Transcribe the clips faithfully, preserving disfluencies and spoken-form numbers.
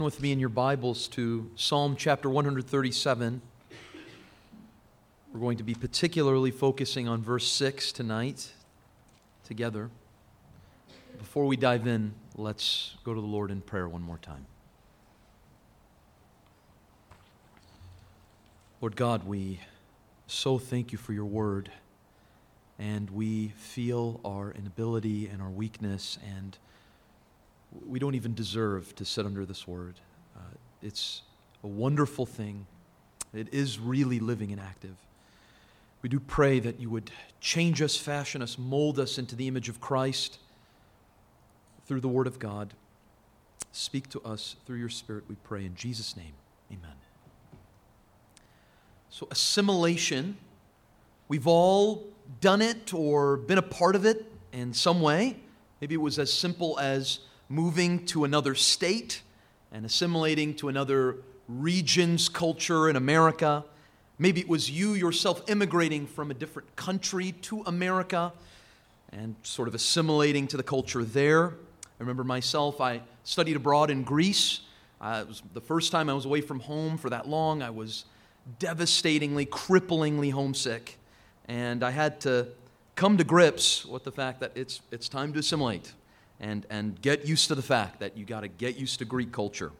With me in your Bibles to Psalm chapter one thirty-seven. We're going to be particularly focusing on verse six tonight together. Before we dive in, let's go to the Lord in prayer one more time. Lord God, we so thank you for your word, and we feel our inability and our weakness, and we don't even deserve to sit under this word. Uh, it's a wonderful thing. It is really living and active. We do pray that you would change us, fashion us, mold us into the image of Christ through the word of God. Speak to us through your Spirit, we pray in Jesus' name. Amen. So assimilation, we've all done it or been a part of it in some way. Maybe it was as simple as moving to another state and assimilating to another region's culture in America. Maybe it was you yourself immigrating from a different country to America and sort of assimilating to the culture there. I remember myself, I studied abroad in Greece. Uh, it was the first time I was away from home for that long. I was devastatingly, cripplingly homesick. And I had to come to grips with the fact that it's it's time to assimilate. And, and get used to the fact that you got to get used to Greek culture.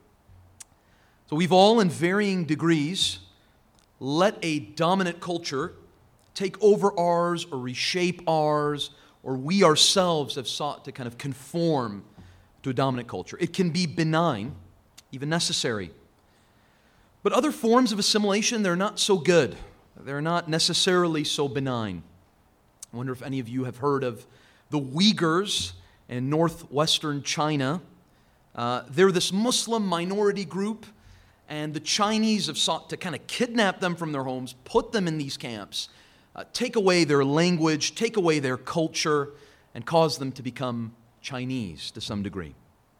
So we've all, in varying degrees, let a dominant culture take over ours or reshape ours, or we ourselves have sought to kind of conform to a dominant culture. It can be benign, even necessary. But other forms of assimilation, they're not so good. They're not necessarily so benign. I wonder if any of you have heard of the Uyghurs in northwestern China. Uh, they're this Muslim minority group, and the Chinese have sought to kind of kidnap them from their homes, put them in these camps, uh, take away their language, take away their culture, and cause them to become Chinese to some degree.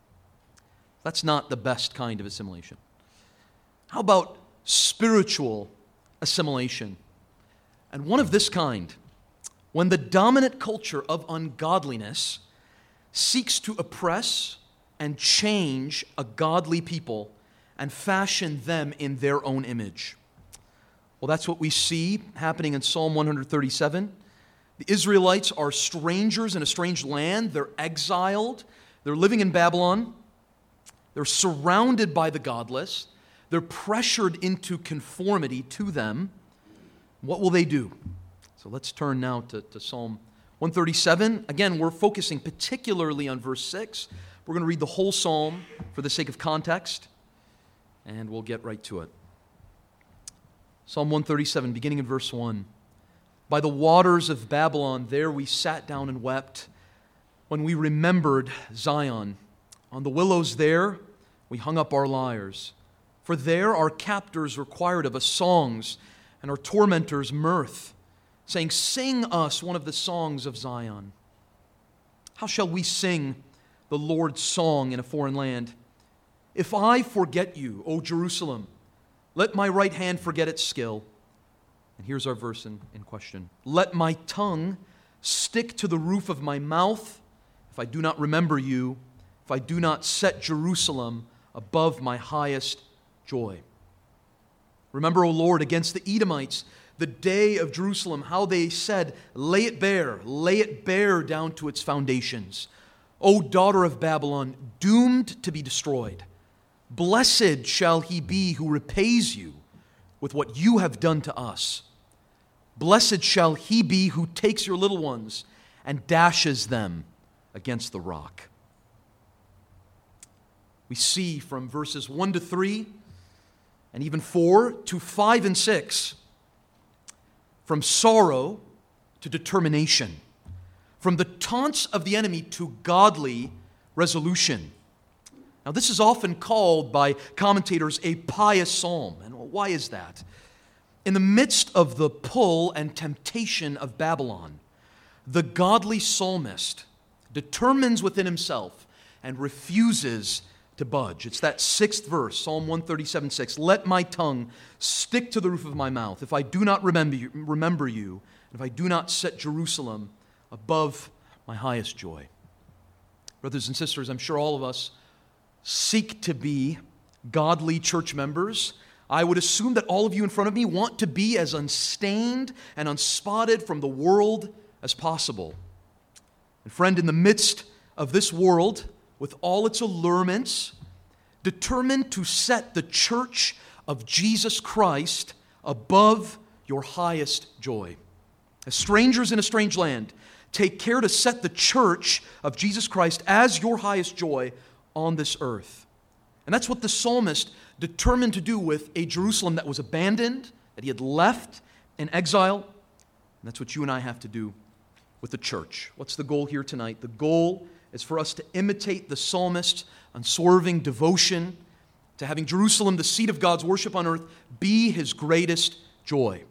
That's not the best kind of assimilation. How about spiritual assimilation? And one of this kind, when the dominant culture of ungodliness seeks to oppress and change a godly people and fashion them in their own image. Well, that's what we see happening in Psalm one thirty-seven. The Israelites are strangers in a strange land. They're exiled. They're living in Babylon. They're surrounded by the godless. They're pressured into conformity to them. What will they do? So let's turn now to, to Psalm one thirty-seven, again, we're focusing particularly on verse six. We're going to read the whole psalm for the sake of context, and we'll get right to it. Psalm one thirty-seven, beginning in verse one. By the waters of Babylon, there we sat down and wept when we remembered Zion. On the willows there, we hung up our lyres. For there our captors required of us songs, and our tormentors mirth, saying, "Sing us one of the songs of Zion." How shall we sing the Lord's song in a foreign land? If I forget you, O Jerusalem, let my right hand forget its skill. And here's our verse in, in question. Let my tongue stick to the roof of my mouth if I do not remember you, if I do not set Jerusalem above my highest joy. Remember, O Lord, against the Edomites, the day of Jerusalem, how they said, "Lay it bare, lay it bare down to its foundations. O daughter of Babylon, doomed to be destroyed. Blessed shall he be who repays you with what you have done to us. Blessed shall he be who takes your little ones and dashes them against the rock." We see from verses one to three, and even four to five and six, from sorrow to determination, from the taunts of the enemy to godly resolution. Now, this is often called by commentators a pious psalm. And why is that? In the midst of the pull and temptation of Babylon, the godly psalmist determines within himself and refuses to budge. It's that sixth verse, Psalm one thirty-seven, six. Let my tongue stick to the roof of my mouth if I do not remember you, remember you, and if I do not set Jerusalem above my highest joy. Brothers and sisters, I'm sure all of us seek to be godly church members, I would assume that all of you in front of me want to be as unstained and unspotted from the world as possible. And friend, in the midst of this world, with all its allurements, determined to set the church of Jesus Christ above your highest joy. As strangers in a strange land, take care to set the church of Jesus Christ as your highest joy on this earth. And that's what the psalmist determined to do with a Jerusalem that was abandoned, that he had left in exile. And that's what you and I have to do with the church. What's the goal here tonight? The goal is for us to imitate the psalmist's unswerving devotion to having Jerusalem, the seat of God's worship on earth, be his greatest joy.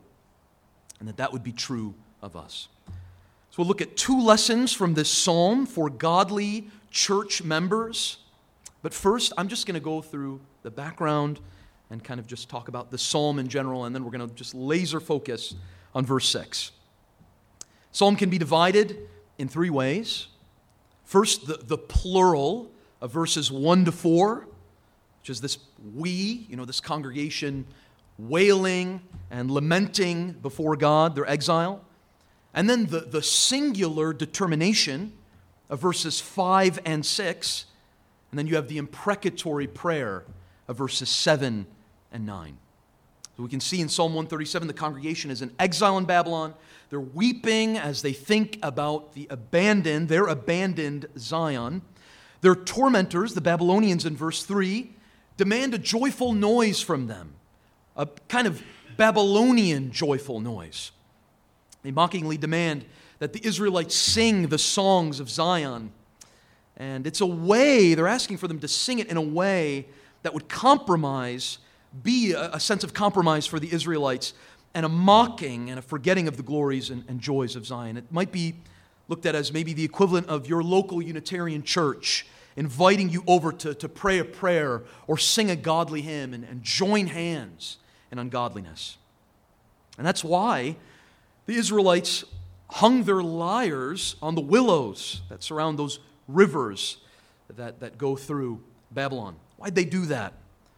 And that that would be true of us. So we'll look at two lessons from this psalm for godly church members. But first, I'm just going to go through the background and kind of just talk about the psalm in general, and then we're going to just laser focus on verse six. Psalm can be divided in three ways. First, the, the plural of verses one to four, which is this we, you know, this congregation wailing and lamenting before God, their exile. And then the, the singular determination of verses five and six. And then you have the imprecatory prayer of verses seven and nine. So we can see in Psalm one thirty-seven, the congregation is in exile in Babylon. They're weeping as they think about the abandoned, their abandoned Zion. Their tormentors, the Babylonians in verse three, demand a joyful noise from them, a kind of Babylonian joyful noise. They mockingly demand that the Israelites sing the songs of Zion. And it's a way, they're asking for them to sing it in a way that would compromise, be a, a sense of compromise for the Israelites, and a mocking and a forgetting of the glories and, and joys of Zion. It might be looked at as maybe the equivalent of your local Unitarian church inviting you over to, to pray a prayer or sing a godly hymn and, and join hands in ungodliness. And that's why the Israelites hung their lyres on the willows that surround those rivers that, that go through Babylon. Why'd they do that?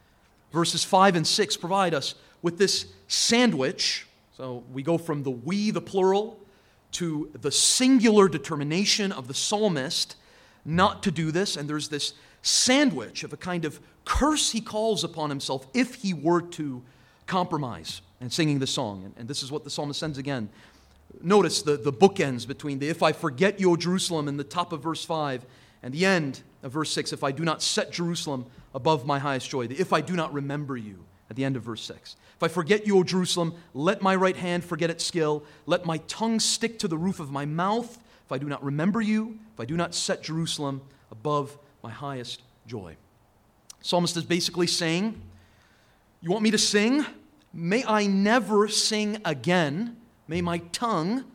Verses five and six provide us with this sandwich. So we go from the we, the plural, to the singular determination of the psalmist not to do this. And there's this sandwich of a kind of curse he calls upon himself if he were to compromise and singing the song. And, and this is what the psalmist sends again. Notice the, the bookends between the if I forget you, O Jerusalem, in the top of verse five, and the end of verse six, if I do not set Jerusalem above my highest joy. The if I do not remember you at the end of verse six. If I forget you, O Jerusalem, let my right hand forget its skill. Let my tongue stick to the roof of my mouth. If I do not remember you, if I do not set Jerusalem above my highest joy. The psalmist is basically saying, you want me to sing? May I never sing again. May my tongue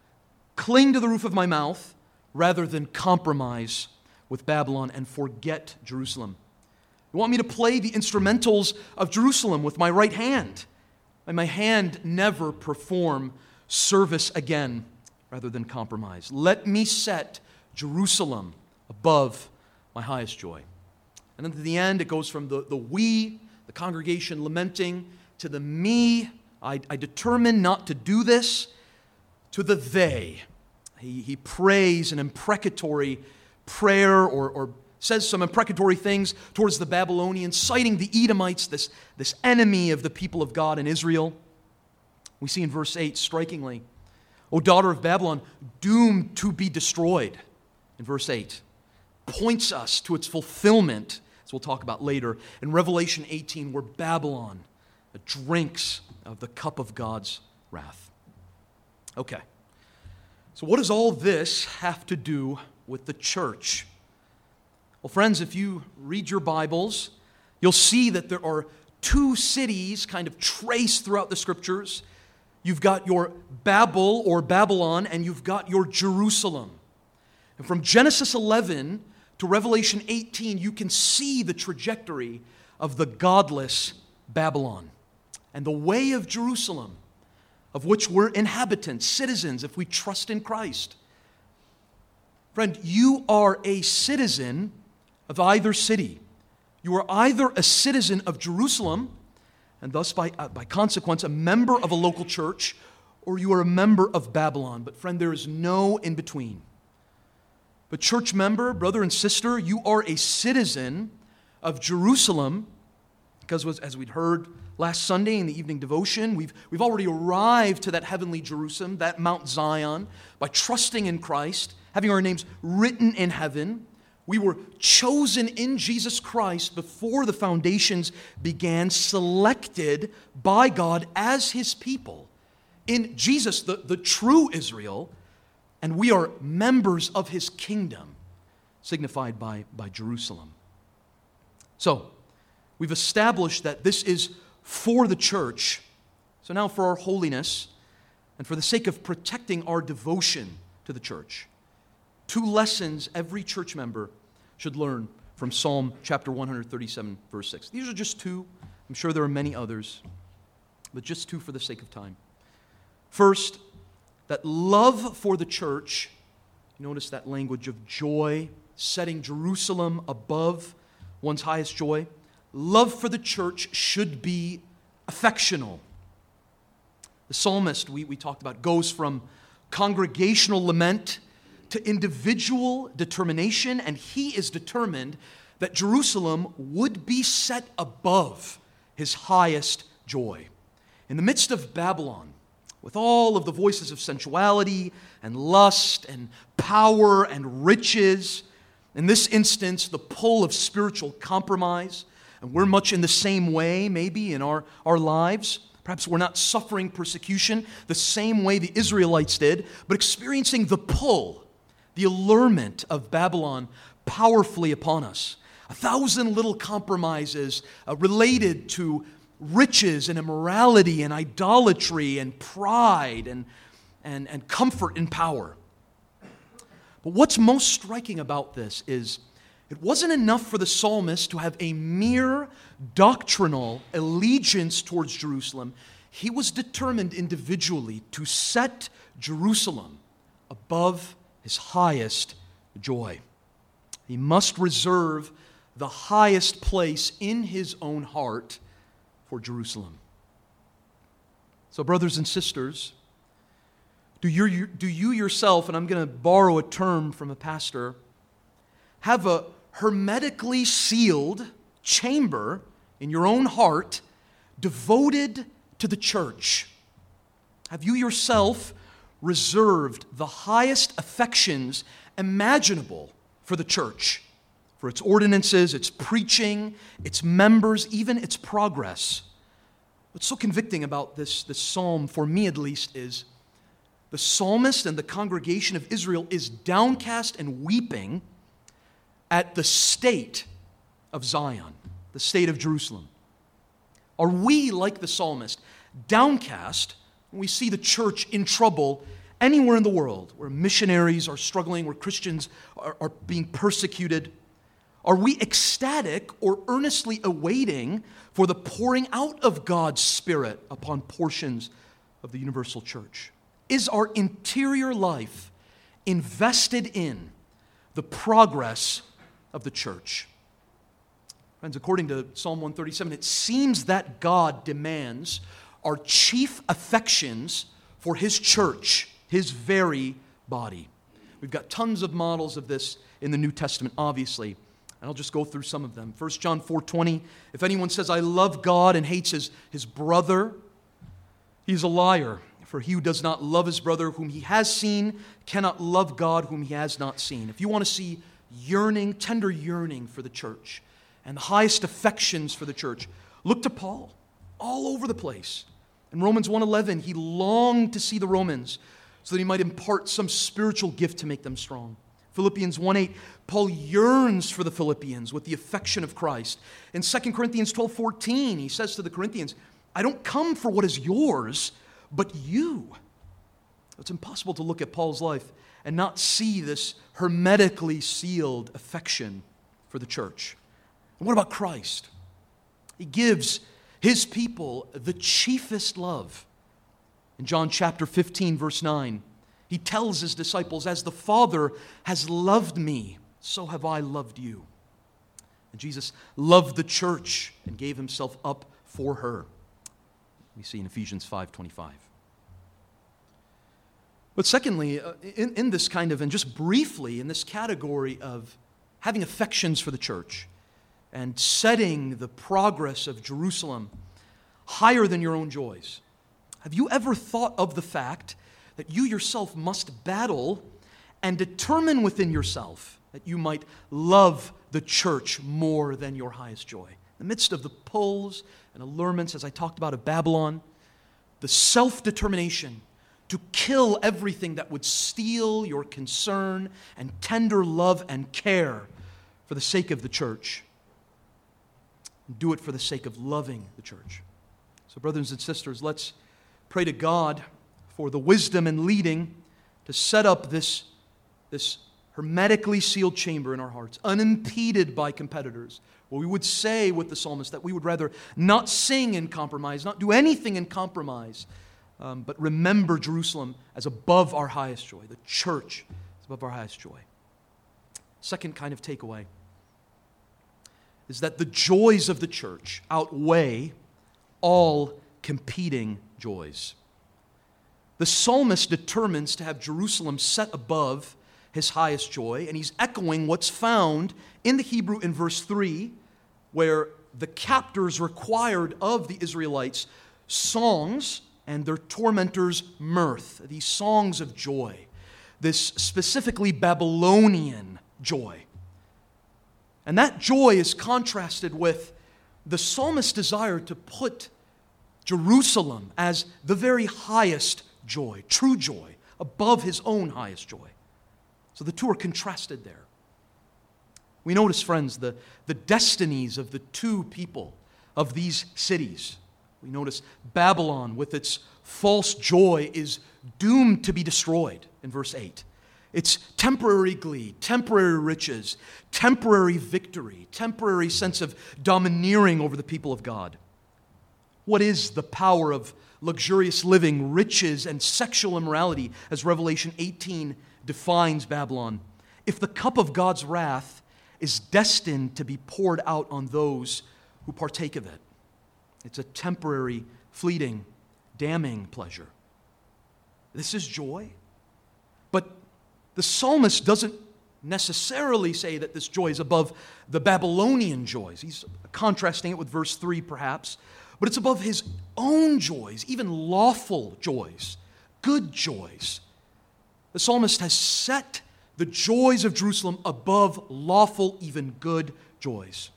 cling to the roof of my mouth rather than compromise with Babylon and forget Jerusalem. You want me to play the instrumentals of Jerusalem with my right hand? May my hand never perform service again rather than compromise. Let me set Jerusalem above my highest joy. And then to the end, it goes from the, the we, the congregation lamenting, to the me, I, I determine not to do this, to the they. He, he prays an imprecatory prayer or, or says some imprecatory things towards the Babylonians, citing the Edomites, this, this enemy of the people of God in Israel. We see in verse eight, strikingly, O daughter of Babylon, doomed to be destroyed, in verse eight, points us to its fulfillment, as we'll talk about later, in Revelation eighteen, where Babylon drinks of the cup of God's wrath. Okay, so what does all this have to do with the church? Well, friends, if you read your Bibles, you'll see that there are two cities kind of traced throughout the Scriptures. You've got your Babel or Babylon, and you've got your Jerusalem. And from Genesis eleven to Revelation eighteen, you can see the trajectory of the godless Babylon and the way of Jerusalem, of which we're inhabitants, citizens, if we trust in Christ. Friend, you are a citizen of either city. You are either a citizen of Jerusalem, and thus by, uh, by consequence a member of a local church, or you are a member of Babylon. But friend, there is no in between. But church member, brother and sister, you are a citizen of Jerusalem, because as we'd heard last Sunday in the evening devotion, we've, we've already arrived to that heavenly Jerusalem, that Mount Zion, by trusting in Christ, having our names written in heaven. We were chosen in Jesus Christ before the foundations began, selected by God as His people. In Jesus, the, the true Israel, and we are members of His kingdom, signified by, by Jerusalem. So, we've established that this is for the church. So now for our holiness and for the sake of protecting our devotion to the church, two lessons every church member should learn from Psalm chapter one thirty-seven, verse six. These are just two. I'm sure there are many others, but just two for the sake of time. First, that love for the church, notice that language of joy, setting Jerusalem above one's highest joy. Love for the church should be affectional. The psalmist we, we talked about goes from congregational lament to individual determination, and he is determined that Jerusalem would be set above his highest joy. In the midst of Babylon, with all of the voices of sensuality and lust and power and riches, in this instance, the pull of spiritual compromise, and we're much in the same way, maybe, in our, our lives. Perhaps we're not suffering persecution the same way the Israelites did, but experiencing the pull, the allurement of Babylon powerfully upon us. A thousand little compromises uh, related to riches and immorality and idolatry and pride and, and, and comfort and power. But what's most striking about this is it wasn't enough for the psalmist to have a mere doctrinal allegiance towards Jerusalem. He was determined individually to set Jerusalem above his highest joy. He must reserve the highest place in his own heart for Jerusalem. So, brothers and sisters, do you, do you yourself, and I'm going to borrow a term from a pastor, have a hermetically sealed chamber in your own heart devoted to the church? Have you yourself reserved the highest affections imaginable for the church, for its ordinances, its preaching, its members, even its progress? What's so convicting about this, this psalm, for me at least, is the psalmist and the congregation of Israel is downcast and weeping at the state of Zion, the state of Jerusalem. Are we, like the psalmist, downcast when we see the church in trouble anywhere in the world, where missionaries are struggling, where Christians are, are being persecuted? Are we ecstatic or earnestly awaiting for the pouring out of God's Spirit upon portions of the universal church? Is our interior life invested in the progress of the church? Friends, according to Psalm one thirty-seven, it seems that God demands our chief affections for His church, His very body. We've got tons of models of this in the New Testament, obviously, and I'll just go through some of them. First John four twenty, if anyone says, I love God and hates his, his brother, he's a liar. For he who does not love his brother whom he has seen cannot love God whom he has not seen. If you want to see yearning, tender yearning for the church and the highest affections for the church, look to Paul all over the place. In Romans one eleven, he longed to see the Romans so that he might impart some spiritual gift to make them strong. Philippians one eight, Paul yearns for the Philippians with the affection of Christ. In Second Corinthians twelve fourteen, he says to the Corinthians, I don't come for what is yours, but you. It's impossible to look at Paul's life and not see this hermetically sealed affection for the church. And what about Christ? He gives His people the chiefest love. In John chapter fifteen, verse nine, He tells His disciples, as the Father has loved me, so have I loved you. And Jesus loved the church and gave himself up for her. We see in Ephesians five twenty-five. But secondly, uh, in, in this kind of, and just briefly, in this category of having affections for the church and setting the progress of Jerusalem higher than your own joys, have you ever thought of the fact that you yourself must battle and determine within yourself that you might love the church more than your highest joy? In the midst of the pulls and allurements, as I talked about, of Babylon, the self-determination to kill everything that would steal your concern and tender love and care for the sake of the church. Do it for the sake of loving the church. So, brothers and sisters, let's pray to God for the wisdom and leading to set up this, this hermetically sealed chamber in our hearts, unimpeded by competitors, where we would say with the psalmist that we would rather not sing in compromise, not do anything in compromise, um, but remember Jerusalem as above our highest joy. The church is above our highest joy. Second kind of takeaway is that the joys of the church outweigh all competing joys. The psalmist determines to have Jerusalem set above his highest joy, and he's echoing what's found in the Hebrew in verse three, where the captors required of the Israelites songs and their tormentors mirth, these songs of joy, this specifically Babylonian joy. And that joy is contrasted with the psalmist's desire to put Jerusalem as the very highest joy, true joy, above his own highest joy. So the two are contrasted there. We notice, friends, the, the destinies of the two people of these cities. We notice Babylon, with its false joy, is doomed to be destroyed in verse eight. It's temporary glee, temporary riches, temporary victory, temporary sense of domineering over the people of God. What is the power of luxurious living, riches, and sexual immorality, as Revelation eighteen defines Babylon, if the cup of God's wrath is destined to be poured out on those who partake of it? It's a temporary, fleeting, damning pleasure. This is joy. But the psalmist doesn't necessarily say that this joy is above the Babylonian joys. He's contrasting it with verse three, perhaps. But it's above his own joys, even lawful joys, good joys. The psalmist has set the joys of Jerusalem above lawful, even good joys.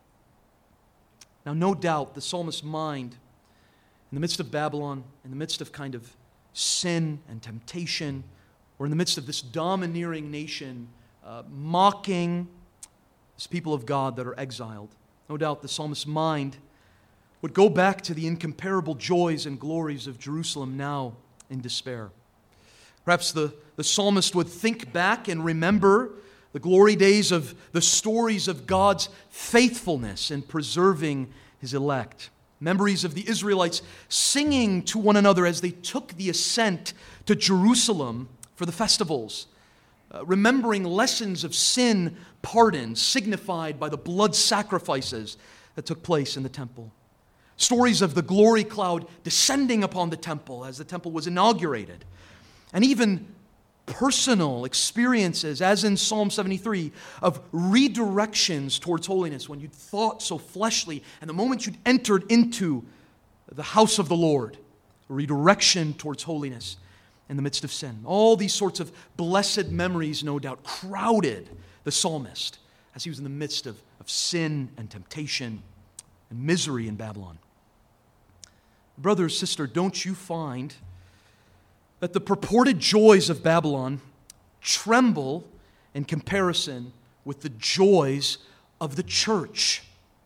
Now, no doubt, the psalmist's mind, in the midst of Babylon, in the midst of kind of sin and temptation, or in the midst of this domineering nation uh, mocking this people of God that are exiled, no doubt the psalmist's mind would go back to the incomparable joys and glories of Jerusalem now in despair. Perhaps the, the psalmist would think back and remember the glory days of the stories of God's faithfulness in preserving his elect. Memories of the Israelites singing to one another as they took the ascent to Jerusalem for the festivals. Uh, remembering lessons of sin pardon signified by the blood sacrifices that took place in the temple. Stories of the glory cloud descending upon the temple as the temple was inaugurated. And even personal experiences, as in Psalm seventy-three, of redirections towards holiness when you'd thought so fleshly, and the moment you'd entered into the house of the Lord, a redirection towards holiness in the midst of sin. All these sorts of blessed memories, no doubt, crowded the psalmist as he was in the midst of, of sin and temptation and misery in Babylon. Brother or sister, don't you find that the purported joys of Babylon tremble in comparison with the joys of the church?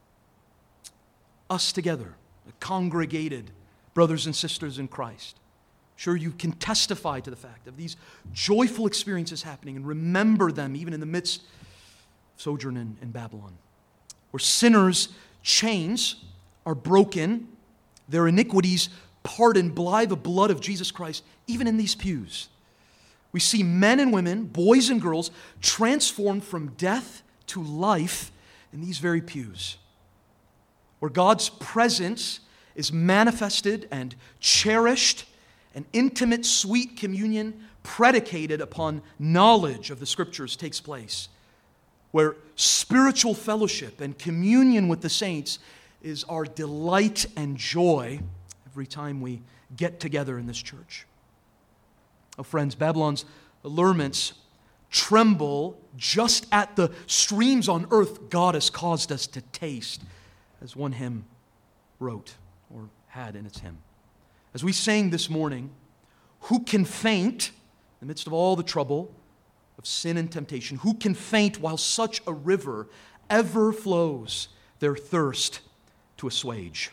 Us together, congregated brothers and sisters in Christ. Sure, you can testify to the fact of these joyful experiences happening and remember them even in the midst of sojourn in, in Babylon, where sinners' chains are broken, their iniquities pardoned by the blood of Jesus Christ, even in these pews. We see men and women, boys and girls, transformed from death to life in these very pews, where God's presence is manifested and cherished, and intimate, sweet communion predicated upon knowledge of the Scriptures takes place, where spiritual fellowship and communion with the saints is our delight and joy every time we get together in this church. Oh, friends, Babylon's allurements tremble just at the streams on earth God has caused us to taste, as one hymn wrote or had in its hymn. As we sang this morning, who can faint in the midst of all the trouble of sin and temptation? Who can faint while such a river ever flows their thirst to assuage?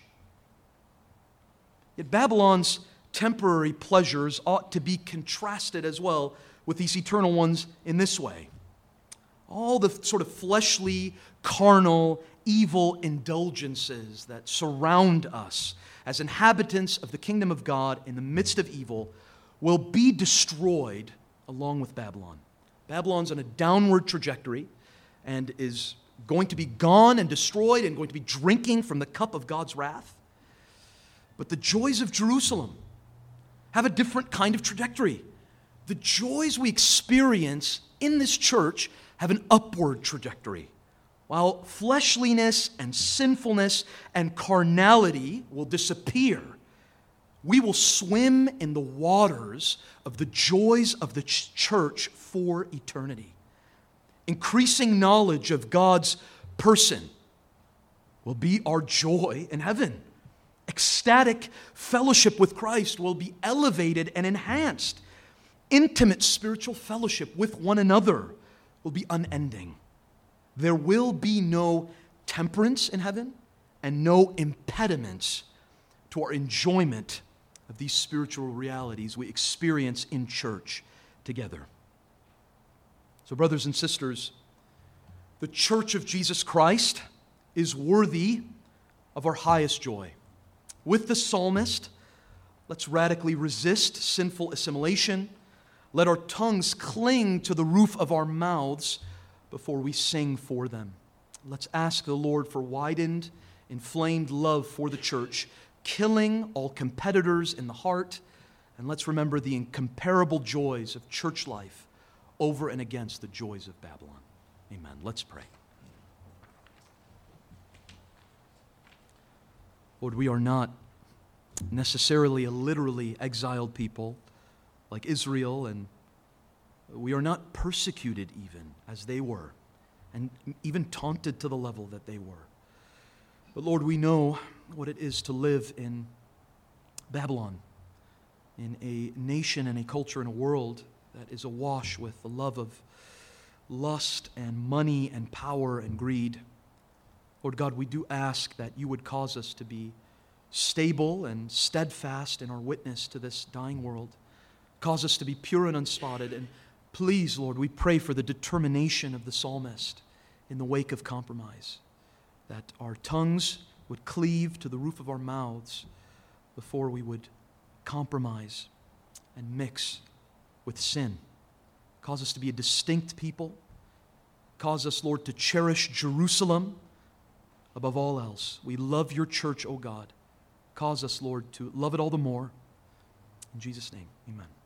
Yet Babylon's temporary pleasures ought to be contrasted as well with these eternal ones in this way. All the sort of fleshly, carnal, evil indulgences that surround us as inhabitants of the kingdom of God in the midst of evil will be destroyed along with Babylon. Babylon's on a downward trajectory and is going to be gone and destroyed and going to be drinking from the cup of God's wrath. But the joys of Jerusalem have a different kind of trajectory. The joys we experience in this church have an upward trajectory. While fleshliness and sinfulness and carnality will disappear, we will swim in the waters of the joys of the ch- church for eternity. Increasing knowledge of God's person will be our joy in heaven. Ecstatic fellowship with Christ will be elevated and enhanced. Intimate spiritual fellowship with one another will be unending. There will be no temperance in heaven and no impediments to our enjoyment of these spiritual realities we experience in church together. So, brothers and sisters, the church of Jesus Christ is worthy of our highest joy. With the psalmist, let's radically resist sinful assimilation. Let our tongues cling to the roof of our mouths before we sing for them. Let's ask the Lord for widened, inflamed love for the church, killing all competitors in the heart, and let's remember the incomparable joys of church life over and against the joys of Babylon. Amen. Let's pray. Lord, we are not necessarily a literally exiled people like Israel, and we are not persecuted even as they were, and even taunted to the level that they were. But Lord, we know what it is to live in Babylon, in a nation and a culture and a world that is awash with the love of lust and money and power and greed. Lord God, we do ask that you would cause us to be stable and steadfast in our witness to this dying world. Cause us to be pure and unspotted. And please, Lord, we pray for the determination of the psalmist in the wake of compromise, that our tongues would cleave to the roof of our mouths before we would compromise and mix with sin. Cause us to be a distinct people. Cause us, Lord, to cherish Jerusalem above all else. We love your church, O God. Cause us, Lord, to love it all the more. In Jesus' name, amen.